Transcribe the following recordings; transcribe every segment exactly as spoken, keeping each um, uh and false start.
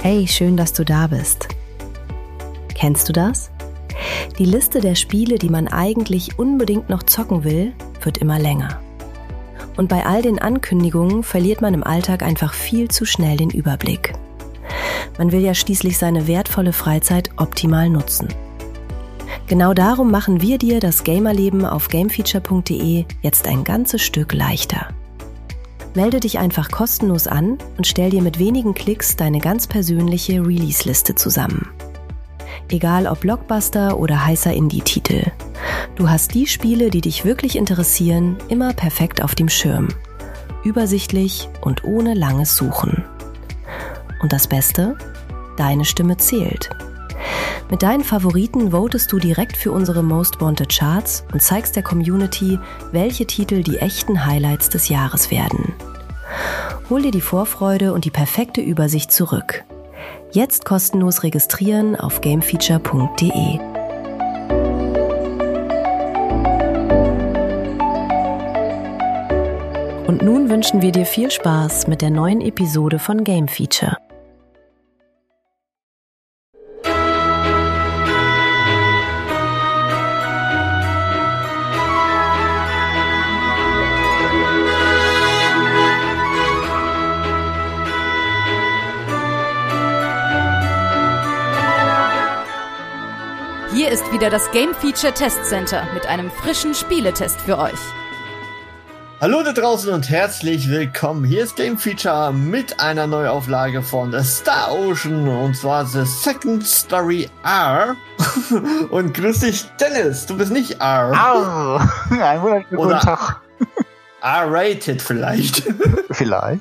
Hey, schön, dass du da bist. Kennst du das? Die Liste der Spiele, die man eigentlich unbedingt noch zocken will, wird immer länger. Und bei all den Ankündigungen verliert man im Alltag einfach viel zu schnell den Überblick. Man will ja schließlich seine wertvolle Freizeit optimal nutzen. Genau darum machen wir dir das Gamerleben auf gamefeature punkt de jetzt ein ganzes Stück leichter. Melde dich einfach kostenlos an und stell dir mit wenigen Klicks deine ganz persönliche Release-Liste zusammen. Egal ob Blockbuster oder heißer Indie-Titel. Du hast die Spiele, die dich wirklich interessieren, immer perfekt auf dem Schirm. Übersichtlich und ohne langes Suchen. Und das Beste? Deine Stimme zählt. Mit deinen Favoriten votest du direkt für unsere Most Wanted Charts und zeigst der Community, welche Titel die echten Highlights des Jahres werden. Hol dir die Vorfreude und die perfekte Übersicht zurück. Jetzt kostenlos registrieren auf gamefeature punkt de. Und nun wünschen wir dir viel Spaß mit der neuen Episode von Game Feature. Hier ist wieder das Game Feature Test Center mit einem frischen Spieletest für euch. Hallo da draußen und herzlich willkommen. Hier ist Game Feature mit einer Neuauflage von Star Ocean und zwar The Second Story R. Und grüß dich, Dennis. Du bist nicht R. Au. Ein wunderschönen guten Tag. R-rated vielleicht. Vielleicht.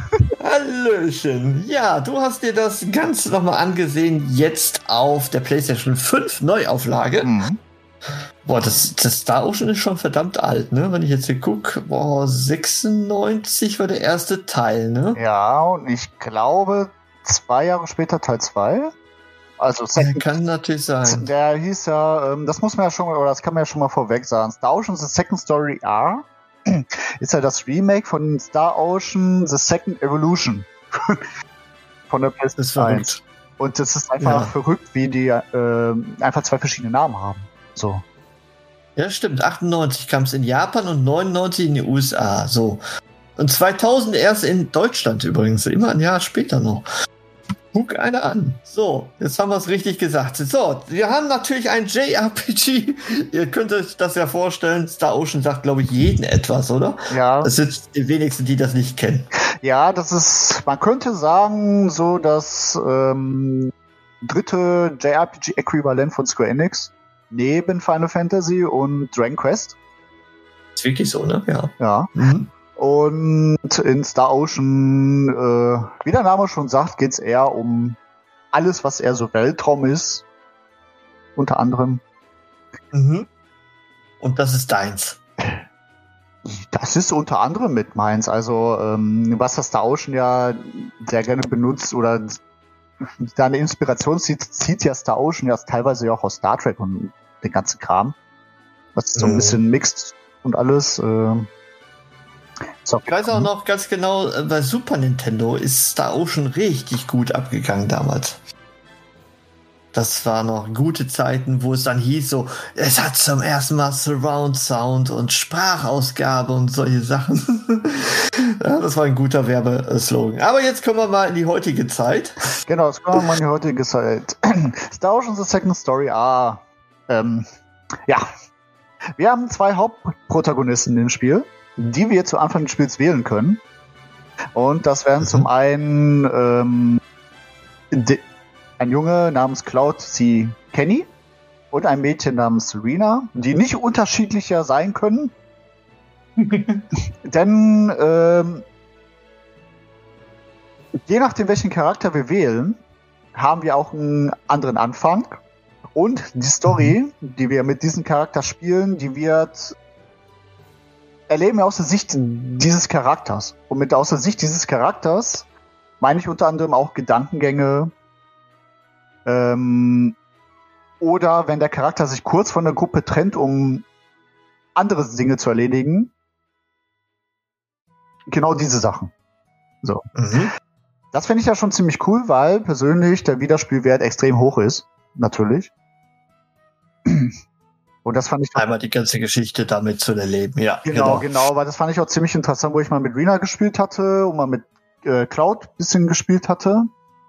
Hallöchen. Ja, du hast dir das Ganze nochmal angesehen, jetzt auf der PlayStation fünf Neuauflage. Mhm. Boah, das, das Star Ocean ist schon verdammt alt, ne? Wenn ich jetzt hier gucke, boah, sechsundneunzig war der erste Teil, ne? Ja, und ich glaube, zwei Jahre später Teil zwei. Also Second, kann natürlich sein. Der hieß ja, das muss man ja schon, oder das kann man ja schon mal vorweg sagen. Star Ocean The Second Story R ist ja das Remake von Star Ocean The Second Evolution von der PlayStation eins. Und das ist einfach ja. verrückt, wie die äh, einfach zwei verschiedene Namen haben. So. Ja, stimmt. achtundneunzig kam es in Japan und neunundneunzig in den U S A. So. Und zweitausend erst in Deutschland übrigens. Immer ein Jahr später noch. Guck einer an. So, jetzt haben wir es richtig gesagt. So, wir haben natürlich ein J R P G. Ihr könnt euch das ja vorstellen. Star Ocean sagt, glaube ich, jeden etwas, oder? Ja. Das sind die wenigsten, die das nicht kennen. Ja, das ist, man könnte sagen, so das ähm, dritte J R P G-Äquivalent von Square Enix. Neben Final Fantasy und Dragon Quest. Ist wirklich so, ne? Ja. Ja. Mhm. Und in Star Ocean, äh, wie der Name schon sagt, geht's eher um alles, was eher so Weltraum ist. Unter anderem. Mhm. Und das ist deins. Das ist unter anderem mit meins. Also, ähm, was das Star Ocean ja sehr gerne benutzt oder deine Inspiration zieht, zieht ja Star Ocean ja teilweise ja auch aus Star Trek und den ganzen Kram. Was so ein bisschen mixt und alles. Äh, so. Ich weiß auch noch ganz genau, bei Super Nintendo ist Star Ocean richtig gut abgegangen damals. Das waren noch gute Zeiten, wo es dann hieß so, es hat zum ersten Mal Surround Sound und Sprachausgabe und solche Sachen. Ja, das war ein guter Werbeslogan. Aber jetzt kommen wir mal in die heutige Zeit. Genau, jetzt kommen wir mal in die heutige Zeit. Star Ocean The Second Story R. Ähm, ja, wir haben zwei Hauptprotagonisten im Spiel, die wir zu Anfang des Spiels wählen können. Und das wären mhm. zum einen ähm, de- ein Junge namens Cloud C. Kenny und ein Mädchen namens Serena, die nicht unterschiedlicher sein können. Denn ähm, je nachdem, welchen Charakter wir wählen, haben wir auch einen anderen Anfang. Und die Story, die wir mit diesem Charakter spielen, die wird erleben wir aus der Sicht dieses Charakters. Und mit aus der Sicht dieses Charakters meine ich unter anderem auch Gedankengänge, ähm, oder wenn der Charakter sich kurz von der Gruppe trennt, um andere Dinge zu erledigen. Genau diese Sachen. So. Mhm. Das finde ich ja schon ziemlich cool, weil persönlich der Wiederspielwert extrem hoch ist. Natürlich. Und das fand ich einmal die ganze Geschichte damit zu erleben, ja. Genau, genau, genau, weil das fand ich auch ziemlich interessant, wo ich mal mit Rena gespielt hatte und mal mit äh, Cloud ein bisschen gespielt hatte.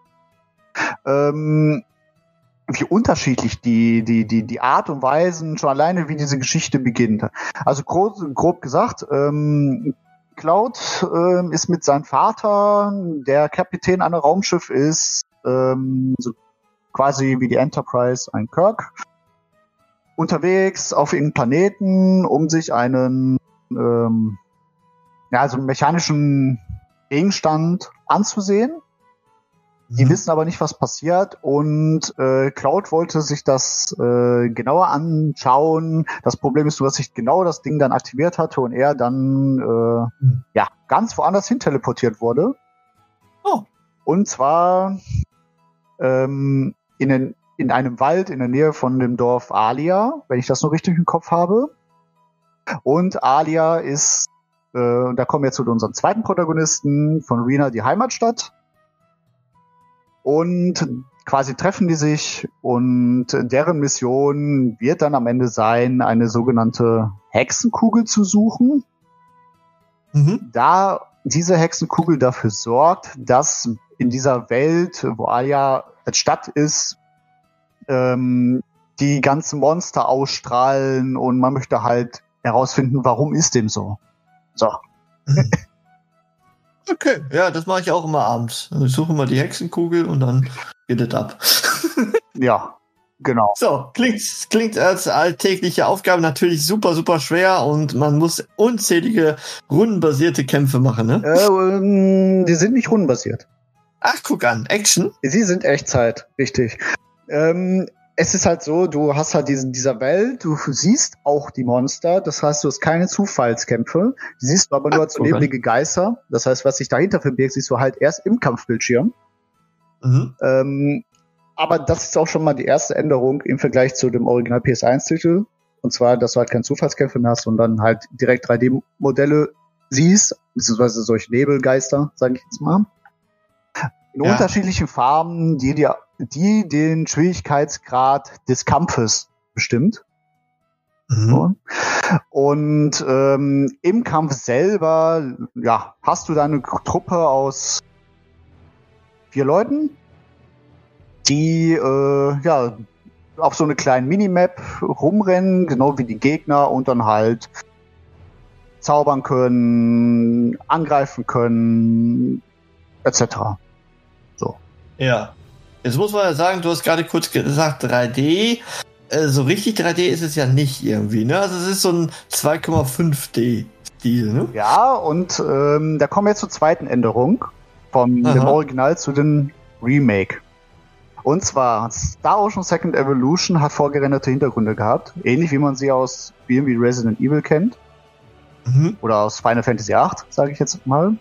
Ähm, wie unterschiedlich die, die, die, die Art und Weisen, schon alleine wie diese Geschichte beginnt. Also grob, grob gesagt, ähm, Cloud ähm, ist mit seinem Vater, der Kapitän einer Raumschiff ist, ähm, so quasi wie die Enterprise ein Kirk, unterwegs auf irgendeinem Planeten, um sich einen ähm, ja, also einen mechanischen Gegenstand anzusehen. Die mhm. wissen aber nicht, was passiert, und äh, Cloud wollte sich das äh, genauer anschauen. Das Problem ist nur, dass sich genau das Ding dann aktiviert hatte und er dann äh, mhm. ja ganz woanders hin teleportiert wurde. Oh. Und zwar ähm, in, den, in einem Wald in der Nähe von dem Dorf Alia, wenn ich das noch richtig im Kopf habe. Und Alia ist, äh, und da kommen wir zu unserem zweiten Protagonisten von Rena, die Heimatstadt. Und quasi treffen die sich, und deren Mission wird dann am Ende sein, eine sogenannte Hexenkugel zu suchen. Mhm. Da diese Hexenkugel dafür sorgt, dass in dieser Welt, wo Alia als Stadt ist, ähm, die ganzen Monster ausstrahlen, und man möchte halt herausfinden, warum ist dem so. So. Mhm. Okay, ja, das mache ich auch immer abends. Ich suche mal die Hexenkugel und dann geht es ab. Ja, genau. So, klingt, klingt als alltägliche Aufgabe natürlich super, super schwer, und man muss unzählige rundenbasierte Kämpfe machen, ne? Äh, ähm, die sind nicht rundenbasiert. Ach, guck an, Action? Sie sind Echtzeit, richtig. Ähm, es ist halt so, du hast halt diesen, dieser Welt, du siehst auch die Monster, das heißt, du hast keine Zufallskämpfe, die siehst du aber nur als so neblige Geister, das heißt, was sich dahinter verbirgt, siehst du halt erst im Kampfbildschirm. Mhm. Ähm, aber das ist auch schon mal die erste Änderung im Vergleich zu dem Original P S eins Titel, und zwar, dass du halt keine Zufallskämpfe mehr hast, sondern halt direkt drei D-Modelle siehst, beziehungsweise solche Nebelgeister, sage ich jetzt mal. In ja. unterschiedlichen Farben, die dir die den Schwierigkeitsgrad des Kampfes bestimmt. Mhm. So. Und ähm, im Kampf selber, ja, hast du deine Truppe aus vier Leuten, die äh, ja auf so eine kleine Minimap rumrennen, genau wie die Gegner, und dann halt zaubern können, angreifen können, et cetera. So. Ja. Jetzt muss man ja sagen, du hast gerade kurz gesagt drei D. Äh, so richtig drei D ist es ja nicht irgendwie, ne? Also es ist so ein zwei Komma fünf D-Stil, ne? Ja, und ähm, da kommen wir jetzt zur zweiten Änderung von Aha. dem Original zu dem Remake. Und zwar, Star Ocean Second Evolution hat vorgerenderte Hintergründe gehabt, ähnlich wie man sie aus Spielen wie Resident Evil kennt. Mhm. Oder aus Final Fantasy acht, sage ich jetzt mal.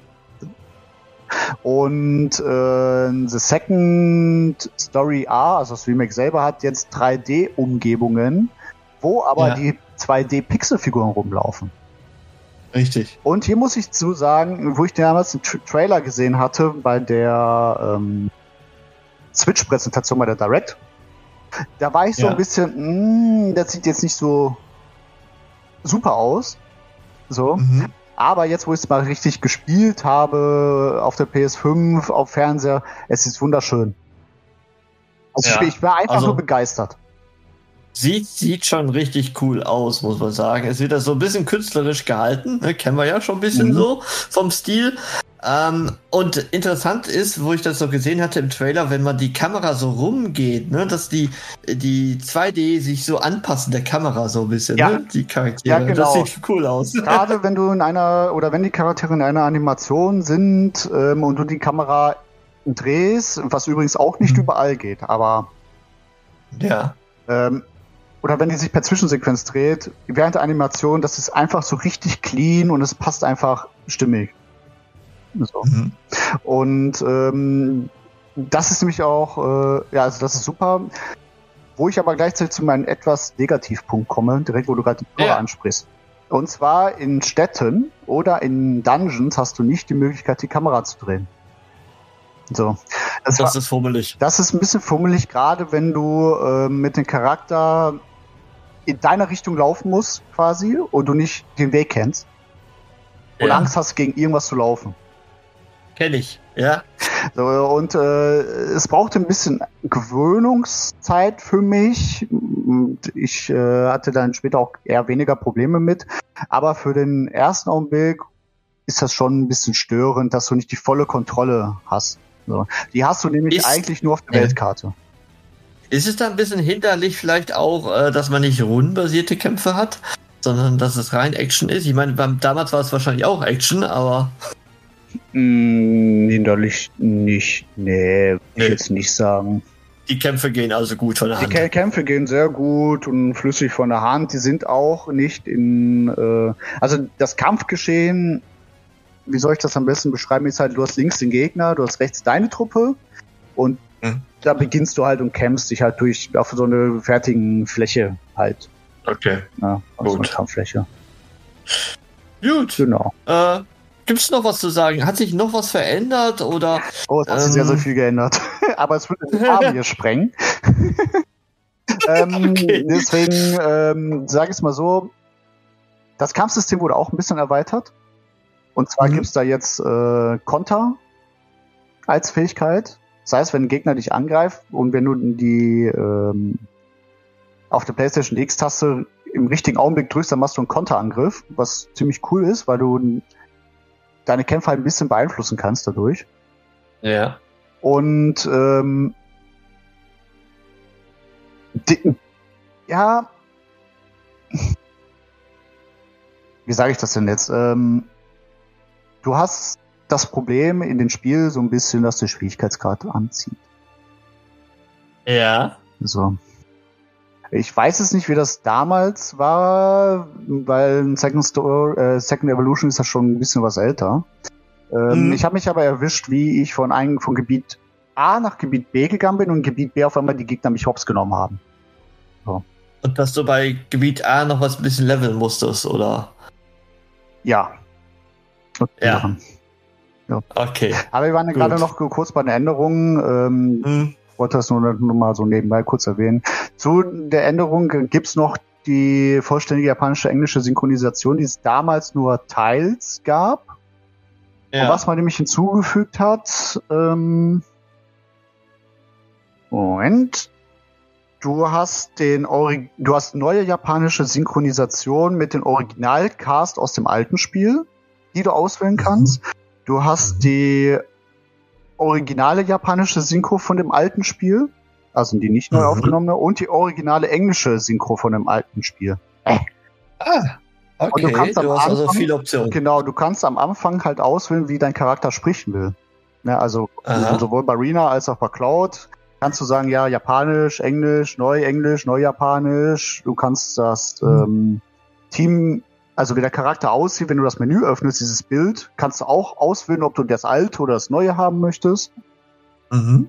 Und äh, The Second Story A, also das Remake selber, hat jetzt drei D-Umgebungen, wo aber ja. die zwei D-Pixelfiguren rumlaufen. Richtig. Und hier muss ich zu sagen, wo ich damals einen Tra- Trailer gesehen hatte bei der ähm, Switch-Präsentation bei der Direct, da war ich so ja. ein bisschen, mh, das sieht jetzt nicht so super aus. So. Mhm. Aber jetzt, wo ich es mal richtig gespielt habe, auf der P S fünf, auf Fernseher, es ist wunderschön. Also ja, ich, ich war einfach also, nur begeistert. Sieht, sieht schon richtig cool aus, muss man sagen. Es wird da so ein bisschen künstlerisch gehalten, ne? Kennen wir ja schon ein bisschen mhm. so vom Stil. Ähm, und interessant ist, wo ich das so gesehen hatte im Trailer, wenn man die Kamera so rumgeht, ne, dass die, die zwei D sich so anpassen, der Kamera so ein bisschen, ja. ne, die Charaktere. Ja, genau. Das sieht cool aus. Gerade wenn du in einer, oder wenn die Charaktere in einer Animation sind ähm, und du die Kamera drehst, was übrigens auch nicht mhm. überall geht, aber ja. Ähm, oder wenn die sich per Zwischensequenz dreht, während der Animation, das ist einfach so richtig clean und es passt einfach stimmig. So. Mhm. Und ähm, das ist nämlich auch, äh, ja, also das ist super. Wo ich aber gleichzeitig zu meinem etwas Negativpunkt komme, direkt wo du gerade die Kamera ja. ansprichst. Und zwar in Städten oder in Dungeons hast du nicht die Möglichkeit, die Kamera zu drehen. So. Das, Das war, ist fummelig. das ist ein bisschen fummelig, gerade wenn du äh, mit dem Charakter in deiner Richtung laufen musst, quasi, und du nicht den Weg kennst. Und Ja. Angst hast, gegen irgendwas zu laufen. Kenn ich, ja. So, und äh, es brauchte ein bisschen Gewöhnungszeit für mich. Und ich äh, hatte dann später auch eher weniger Probleme mit. Aber für den ersten Augenblick ist das schon ein bisschen störend, dass du nicht die volle Kontrolle hast. So. Die hast du nämlich Ist- eigentlich nur auf der ja. Weltkarte. Ist es da ein bisschen hinderlich vielleicht auch, äh, dass man nicht rundenbasierte Kämpfe hat, sondern dass es rein Action ist? Ich meine, beim, damals war es wahrscheinlich auch Action, aber Mm, hinderlich nicht. Nee, würde Nee. ich jetzt nicht sagen. die Kämpfe gehen also gut von der Die Hand. Kä- Kämpfe gehen sehr gut und flüssig von der Hand. Die sind auch nicht in, äh, also das Kampfgeschehen, wie soll ich das am besten beschreiben, ist halt, du hast links den Gegner, du hast rechts deine Truppe und Mhm. da beginnst du halt und kämpfst dich halt durch auf so eine fertigen Fläche halt. Okay. Ja, auf so eine Gut. Kampffläche. Gut. Genau. Äh, Gibt es noch was zu sagen? Hat sich noch was verändert oder? Oh, es hat sich Ähm. sehr, sehr viel geändert. Aber es würde den Rahmen hier sprengen. ähm, Okay. Deswegen ähm, sage ich es mal so, das Kampfsystem wurde auch ein bisschen erweitert. Und zwar Mhm. gibt es da jetzt äh, Konter als Fähigkeit. Das heißt, wenn ein Gegner dich angreift und wenn du die ähm, auf der PlayStation X-Taste im richtigen Augenblick drückst, dann machst du einen Konterangriff, was ziemlich cool ist, weil du deine Kämpfe halt ein bisschen beeinflussen kannst dadurch. Ja. Und ähm, die, ja, wie sage ich das denn jetzt? Ähm, du hast das Problem in dem Spiel so ein bisschen, dass der Schwierigkeitsgrad anzieht. Ja. So. Ich weiß es nicht, wie das damals war, weil Second, Sto- äh, Second Evolution ist ja schon ein bisschen was älter. Ähm, Mhm. Ich habe mich aber erwischt, wie ich von einem von Gebiet A nach Gebiet B gegangen bin und in Gebiet B auf einmal die Gegner mich hops genommen haben. Und dass du bei Gebiet A noch was ein bisschen leveln musstest, oder? Ja. Ja. Okay. Aber wir waren ja Gut. gerade noch kurz bei den Änderungen. Ähm, Hm. Ich wollte das nur, nur mal so nebenbei kurz erwähnen. Zu der Änderung gibt's noch die vollständige japanische englische Synchronisation, die es damals nur teils gab. Ja. Und was man nämlich hinzugefügt hat, ähm, Moment, du hast den Ori- du hast neue japanische Synchronisation mit dem Originalcast aus dem alten Spiel, die du auswählen kannst. Du hast Mhm. die originale japanische Synchro von dem alten Spiel, also die nicht neu Mhm. aufgenommene, und die originale englische Synchro von dem alten Spiel. Ah, Und okay. du kannst am Du hast also Anfang- viele Optionen. Genau, du kannst am Anfang halt auswählen, wie dein Charakter sprechen will. Ne, also Aha. sowohl bei Arena als auch bei Cloud kannst du sagen, ja, Japanisch, Englisch, Neu-Englisch, Neu-Japanisch. Du kannst das Mhm. ähm, Team, also wie der Charakter aussieht, wenn du das Menü öffnest, dieses Bild, kannst du auch auswählen, ob du das alte oder das neue haben möchtest. Mhm.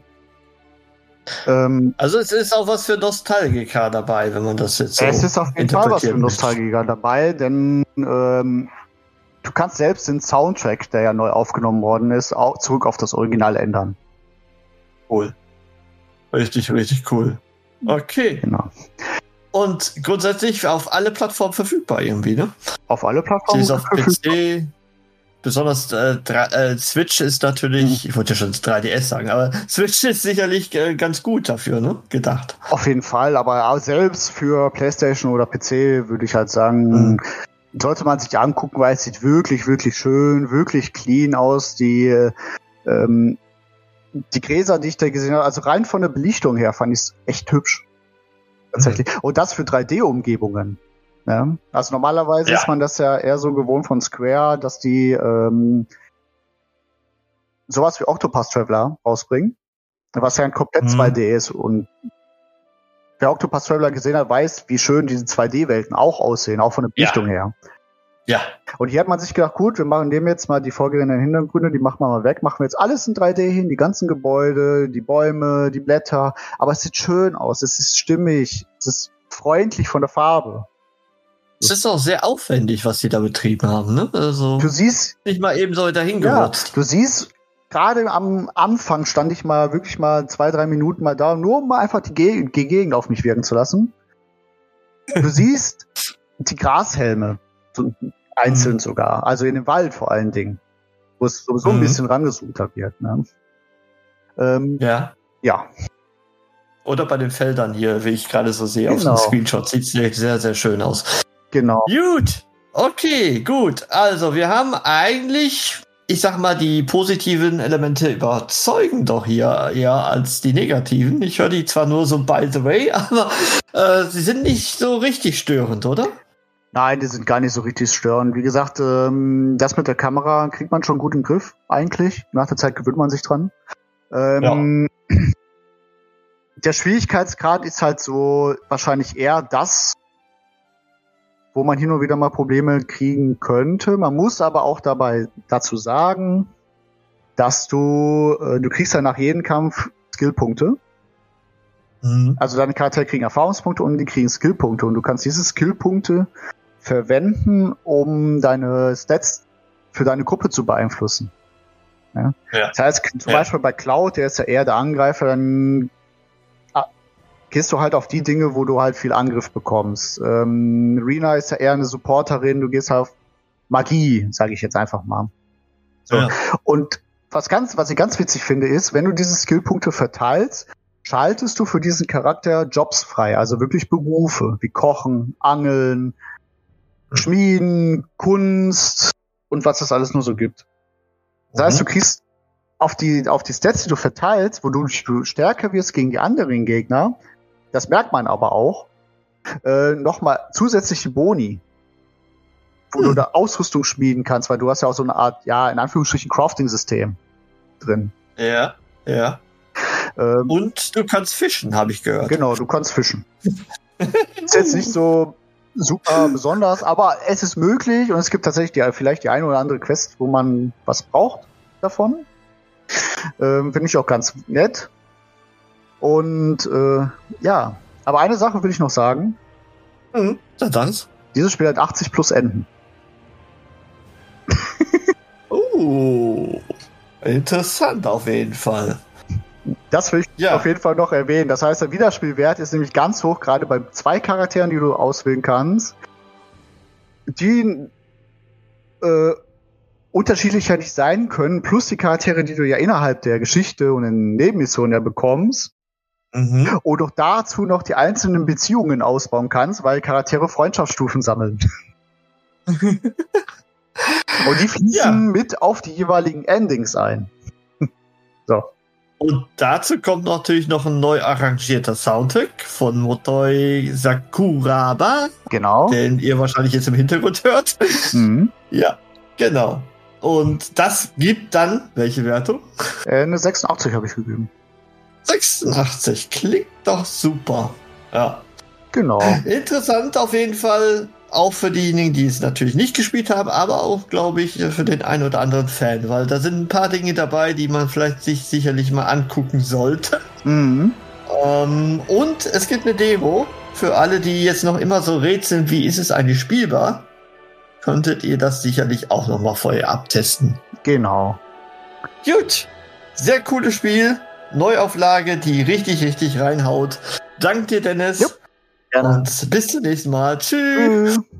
Ähm, Also es ist auch was für Nostalgiker dabei, wenn man das jetzt so es ist auf jeden Fall was für interpretieren möchte. Nostalgiker dabei, denn ähm, du kannst selbst den Soundtrack, der ja neu aufgenommen worden ist, auch zurück auf das Original ändern. Cool. Richtig, richtig cool. Okay. Genau. Und grundsätzlich auf alle Plattformen verfügbar irgendwie, ne? Auf alle Sie Plattformen. ist auf P C. Besonders äh, drei, äh, Switch ist natürlich, ich wollte ja schon drei D S sagen, aber Switch ist sicherlich äh, ganz gut dafür, ne? Gedacht. Auf jeden Fall, aber auch selbst für PlayStation oder P C würde ich halt sagen, Mhm. sollte man sich angucken, weil es sieht wirklich, wirklich schön, wirklich clean aus. Die, ähm, die Gräser, die ich da gesehen habe, also rein von der Belichtung her fand ich es echt hübsch. Tatsächlich. Und das für drei D-Umgebungen. Ja? Also normalerweise Ja. ist man das ja eher so gewohnt von Square, dass die ähm, sowas wie Octopus Traveler rausbringen, was ja ein komplett Mhm. zwei D ist. Und wer Octopus Traveler gesehen hat, weiß, wie schön diese zwei D-Welten auch aussehen, auch von der Ja. Belichtung her. Ja. Und hier hat man sich gedacht, gut, wir machen dem jetzt mal die vorgehenden Hintergründe, die machen wir mal weg, machen wir jetzt alles in drei D hin, die ganzen Gebäude, die Bäume, die Blätter, aber es sieht schön aus, es ist stimmig, es ist freundlich von der Farbe. Es ist auch sehr aufwendig, was sie da betrieben haben, ne? Also Du siehst, nicht mal eben so dahin ja, gerotzt. du siehst gerade am Anfang stand ich mal wirklich mal zwei, drei Minuten mal da, nur um mal einfach die, Ge- die Gegend auf mich wirken zu lassen. Du siehst die Grashelme, so einzeln mhm. sogar, also in dem Wald vor allen Dingen, wo es sowieso mhm. ein bisschen rangezoomt wird. Ne? Ähm, ja. Ja. Oder bei den Feldern hier, wie ich gerade so sehe genau. auf dem Screenshot, sieht es sehr, sehr schön aus. Genau. Gut. Okay, gut. Also wir haben eigentlich, ich sag mal, die positiven Elemente überzeugen doch hier eher als die negativen. Ich höre die zwar nur so by the way, aber äh, sie sind nicht so richtig störend, oder? Nein, die sind gar nicht so richtig störend. Wie gesagt, ähm, das mit der Kamera kriegt man schon gut im Griff, eigentlich. Nach der Zeit gewöhnt man sich dran. Ähm, ja. Der Schwierigkeitsgrad ist halt so wahrscheinlich eher das, wo man hin und wieder mal Probleme kriegen könnte. Man muss aber auch dabei dazu sagen, dass du, äh, du kriegst ja nach jedem Kampf Skillpunkte. Mhm. Also deine Charaktere kriegen Erfahrungspunkte und die kriegen Skillpunkte. Und du kannst diese Skillpunkte verwenden, um deine Stats für deine Gruppe zu beeinflussen. Ja? Ja. Das heißt, zum ja. Beispiel bei Cloud, der ist ja eher der Angreifer, dann gehst du halt auf die Dinge, wo du halt viel Angriff bekommst. Ähm, Rina ist ja eher eine Supporterin, du gehst auf Magie, sage ich jetzt einfach mal. So. Ja. Und was ganz, was ich ganz witzig finde, ist, wenn du diese Skillpunkte verteilst, schaltest du für diesen Charakter Jobs frei, also wirklich Berufe, wie Kochen, Angeln, mhm. Schmieden, Kunst und was es alles nur so gibt. Das mhm. heißt, du kriegst auf die, auf die Stats, die du verteilst, wo du stärker wirst gegen die anderen Gegner, das merkt man aber auch, äh, nochmal zusätzliche Boni, wo hm. du da Ausrüstung schmieden kannst, weil du hast ja auch so eine Art, ja, in Anführungsstrichen Crafting-System drin. Ja, ja. Ähm, Und du kannst fischen, habe ich gehört. Genau, du kannst fischen. Ist jetzt nicht so super besonders, aber es ist möglich und es gibt tatsächlich die, vielleicht die eine oder andere Quest, wo man was braucht davon. Ähm, Finde ich auch ganz nett. Und äh, ja, aber eine Sache will ich noch sagen. Mhm. Ja, dann. Dieses Spiel hat achtzig plus Enden. Oh, interessant auf jeden Fall. Das will ich ja. auf jeden Fall noch erwähnen. Das heißt, der Wiederspielwert ist nämlich ganz hoch, gerade bei zwei Charakteren, die du auswählen kannst, die äh, unterschiedlicher nicht sein können, plus die Charaktere, die du ja innerhalb der Geschichte und in Nebenmissionen ja bekommst. Mhm. Und auch dazu noch die einzelnen Beziehungen ausbauen kannst, weil Charaktere Freundschaftsstufen sammeln. Und die fließen ja. mit auf die jeweiligen Endings ein. So. Und dazu kommt natürlich noch ein neu arrangierter Soundtrack von Motoi Sakuraba. Genau. Den ihr wahrscheinlich jetzt im Hintergrund hört. Mhm. Ja, genau. Und das gibt dann, welche Wertung? Äh, eine sechsundachtzig habe ich gegeben. sechsundachtzig, klingt doch super. Ja. Genau. Interessant auf jeden Fall, auch für diejenigen, die es natürlich nicht gespielt haben, aber auch, glaube ich, für den einen oder anderen Fan, weil da sind ein paar Dinge dabei, die man vielleicht sich sicherlich mal angucken sollte. Mhm. Ähm, und es gibt eine Demo für alle, die jetzt noch immer so rätseln, wie ist es eigentlich spielbar, könntet ihr das sicherlich auch noch mal vorher abtesten. Genau. Gut, sehr cooles Spiel. Neuauflage, die richtig, richtig reinhaut. Dank dir, Dennis. Jupp. Gerne. Und bis zum nächsten Mal. Tschüss. Tschüss.